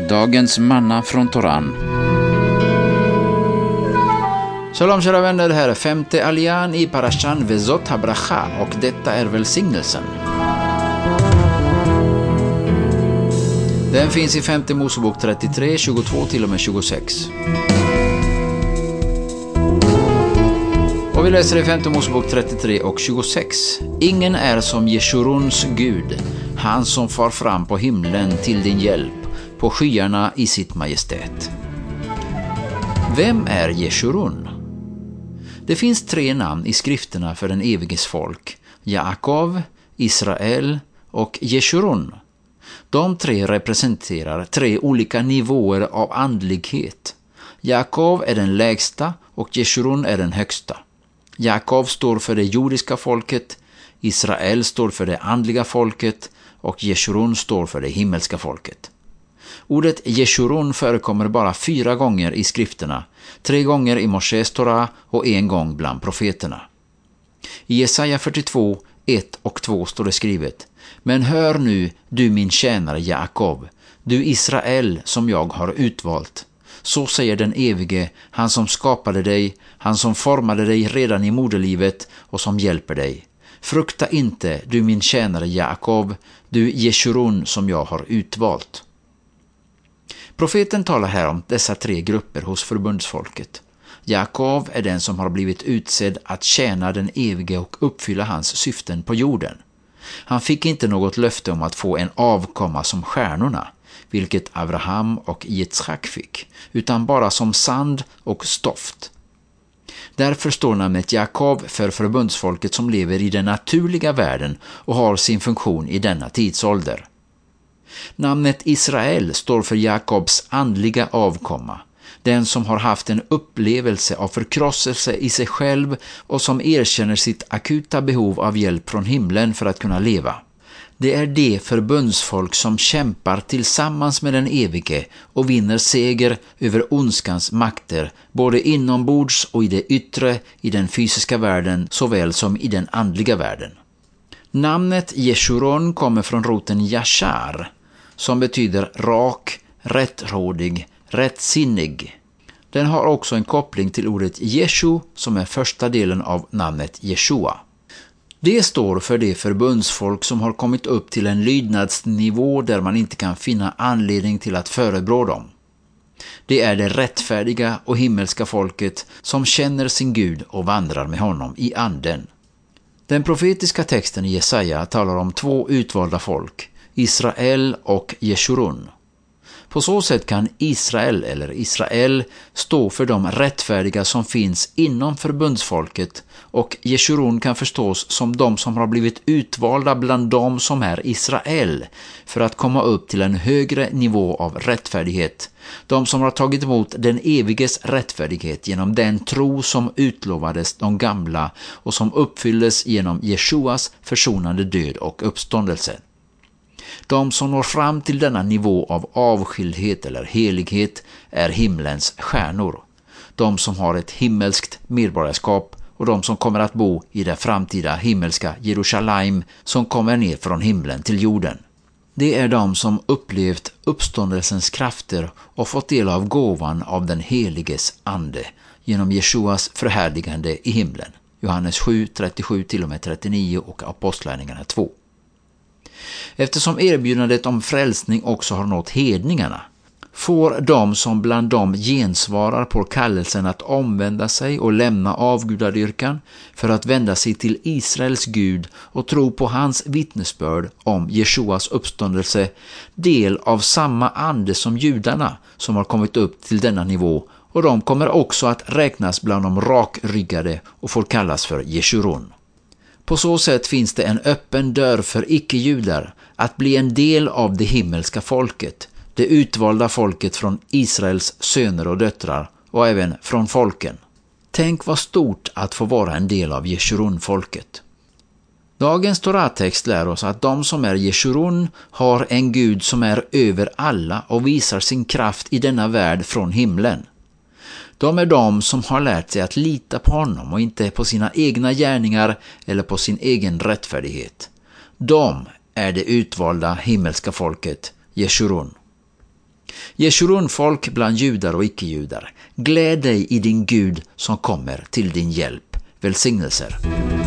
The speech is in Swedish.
dagens manna från Toran. Shalom kära vänner, det här är 5:e aljan i Parashan Vezot HaBracha och detta är välsignelsen. Den finns i 5:e Mosebok 33, 22 till och med 26. Och vi läser i 5:e Mosebok 33 och 26. Ingen är som Jeshuruns Gud, han som far fram på himlen till din hjälp, på skyarna i sitt majestät. Vem är Jeshurun? Det finns 3 namn i skrifterna för den eviges folk: Jakob, Israel och Jeshurun. De 3 representerar 3 olika nivåer av andlighet. Jakob är den lägsta och Jeshurun är den högsta. Jakob står för det jordiska folket, Israel står för det andliga folket och Jeshurun står för det himmelska folket. Ordet Jeshurun förekommer bara 4 gånger i skrifterna, 3 gånger i Moses Torah och 1 gång bland profeterna. I Jesaja 42, 1 och 2 står det skrivet: Men hör nu, du min tjänare Jakob, du Israel som jag har utvalt. Så säger den evige, han som skapade dig, han som formade dig redan i moderlivet och som hjälper dig. Frukta inte, du min tjänare Jakob, du Jeshurun som jag har utvalt. Profeten talar här om dessa 3 grupper hos förbundsfolket. Jakob är den som har blivit utsedd att tjäna den evige och uppfylla hans syften på jorden. Han fick inte något löfte om att få en avkomma som stjärnorna, vilket Abraham och Yitzhak fick, utan bara som sand och stoft. Därför står namnet Jakob för förbundsfolket som lever i den naturliga världen och har sin funktion i denna tidsålder. Namnet Israel står för Jakobs andliga avkomma, den som har haft en upplevelse av förkrosselse i sig själv och som erkänner sitt akuta behov av hjälp från himlen för att kunna leva. Det är det förbundsfolk som kämpar tillsammans med den evige och vinner seger över ondskans makter, både inombords och i det yttre, i den fysiska världen såväl som i den andliga världen. Namnet Jeshurun kommer från roten yashar, som betyder rak, rättrådig, rättsinnig. Den har också en koppling till ordet Jeshu som är första delen av namnet Jeshua. Det står för det förbundsfolk som har kommit upp till en lydnadsnivå där man inte kan finna anledning till att förebrå dem. Det är det rättfärdiga och himmelska folket som känner sin Gud och vandrar med honom i anden. Den profetiska texten i Jesaja talar om 2 utvalda folk, Israel och Jeshurun. På så sätt kan Israel stå för de rättfärdiga som finns inom förbundsfolket och Jeshurun kan förstås som de som har blivit utvalda bland de som är Israel för att komma upp till en högre nivå av rättfärdighet. De som har tagit emot den eviges rättfärdighet genom den tro som utlovades de gamla och som uppfylldes genom Jeshuas försonande död och uppståndelse. De som når fram till denna nivå av avskildhet eller helighet är himlens stjärnor. De som har ett himmelskt medborgarskap och de som kommer att bo i det framtida himmelska Jerusalem som kommer ner från himlen till jorden. Det är de som upplevt uppståndelsens krafter och fått del av gåvan av den heliges ande genom Jeshuas förhärligande i himlen. Johannes 7, 37 till och med 39 och Apostlagärningarna 2. Eftersom erbjudandet om frälsning också har nått hedningarna, får de som bland dem gensvarar på kallelsen att omvända sig och lämna avgudadyrkan för att vända sig till Israels Gud och tro på hans vittnesbörd om Jeshuas uppståndelse, del av samma ande som judarna som har kommit upp till denna nivå, och de kommer också att räknas bland de rakryggade och får kallas för Jeshurun. På så sätt finns det en öppen dörr för icke-judar att bli en del av det himmelska folket, det utvalda folket från Israels söner och döttrar och även från folken. Tänk vad stort att få vara en del av Jeshurun-folket. Dagens Torah-text lär oss att de som är Jeshurun har en Gud som är över alla och visar sin kraft i denna värld från himlen. De är de som har lärt sig att lita på honom och inte på sina egna gärningar eller på sin egen rättfärdighet. De är det utvalda himmelska folket, Jeshurun. Jeshurun-folk bland judar och icke-judar, gläd dig i din Gud som kommer till din hjälp. Välsignelser.